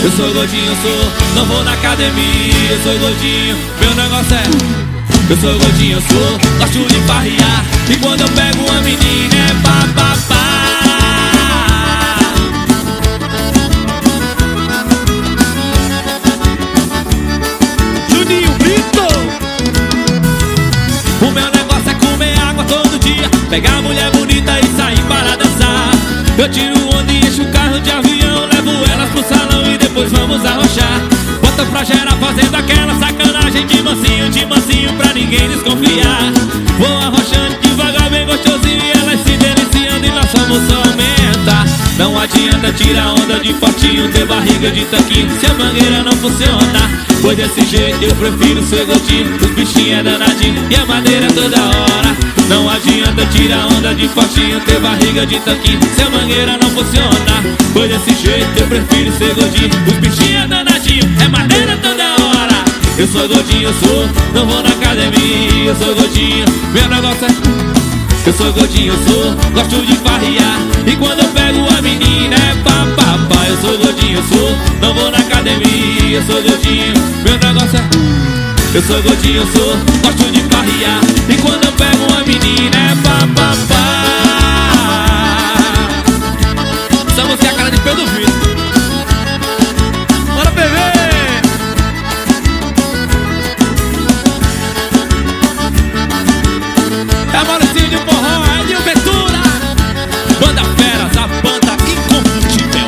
Eu sou gordinho, não vou na academia. Eu sou gordinho, meu negócio é. Eu sou gordinho, gosto de farrear. E quando eu pego uma menina é papapá. Juninho Brito. O meu negócio é comer água todo dia, pegar mulher bonita e sair para dançar. Eu tiro onda e encho o carro de avião, levo elas pro salão e depois vamos arrochar. Bota pra gerar fazendo aquela sacanagem de mansinho pra ninguém desconfiar. Vou arrochando devagar, bem gostosinho, e elas se deliciando e nossa emoção aumenta. Não adianta tirar onda de fortinho, ter barriga de tanquinho se a mangueira não funciona. Pois desse jeito eu prefiro ser gordinho, os bichinhos é danadinho e a madeira toda hora. Não adianta tirar onda de fortinho, ter barriga de tanquinho se a mangueira não funciona. Pois desse jeito eu prefiro ser gordinho, os bichinhos é danadinho, é madeira toda hora. Eu sou gordinho, não vou na academia. Eu sou gordinho, meu negócio é. Eu sou gordinho, gosto de farrear. E quando eu pego a menina é papapá. Eu sou gordinho, não vou na academia. Eu sou gordinho, meu negócio é. Eu sou gordinho, gosto de farrear. E quando eu pego uma menina é papapá. Essa música é a cara de Pedro Vitor. Bora, bebê. É Mauricinho de Forró, é Nil Ventura. Banda Feras, a banda inconfundível.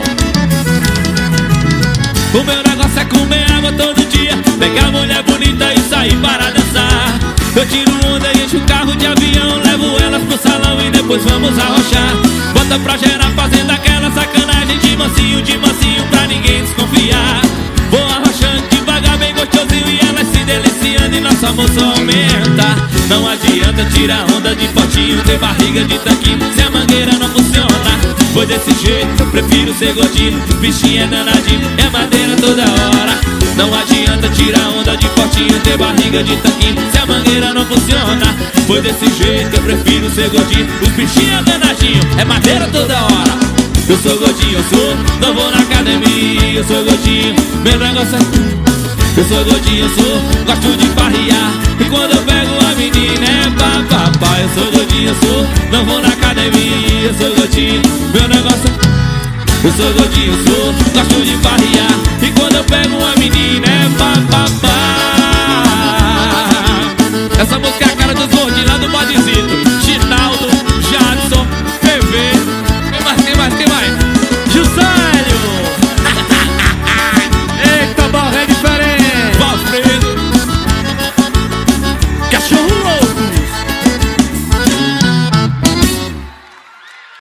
O meu negócio é comer água todo dia, pegar mulher bonita e sair para dançar. Eu tiro onda e encho o carro de avião, levo elas pro salão e depois vamos arrochar. Bota pra gerar fazendo aquela sacanagem de mansinho pra ninguém desconfiar. Vou arrochando devagar, bem gostosinho, e elas se deliciando e nossa emoção aumenta. Não adianta tirar onda de fortinho, ter barriga de tanquinho se a mangueira não funciona. Pois desse jeito eu prefiro ser gordinho, o bichinho é danadinho, é madeira toda hora. Não adianta tirar onda de fortinho, ter barriga de tanquinho se a mangueira não funciona. Pois desse jeito eu prefiro ser gordinho, os bichinhos é danadinho, é madeira toda hora. Eu sou gordinho, não vou na academia. Eu sou gordinho, meu negócio é. Eu sou gordinho, gosto de farrear. E quando eu pego a menina é papapá. Eu sou gordinho, não vou na academia. Eu sou gordinho, meu negócio é. Eu sou gordinho, gosto de farrear. E quando eu pego uma menina é papapá.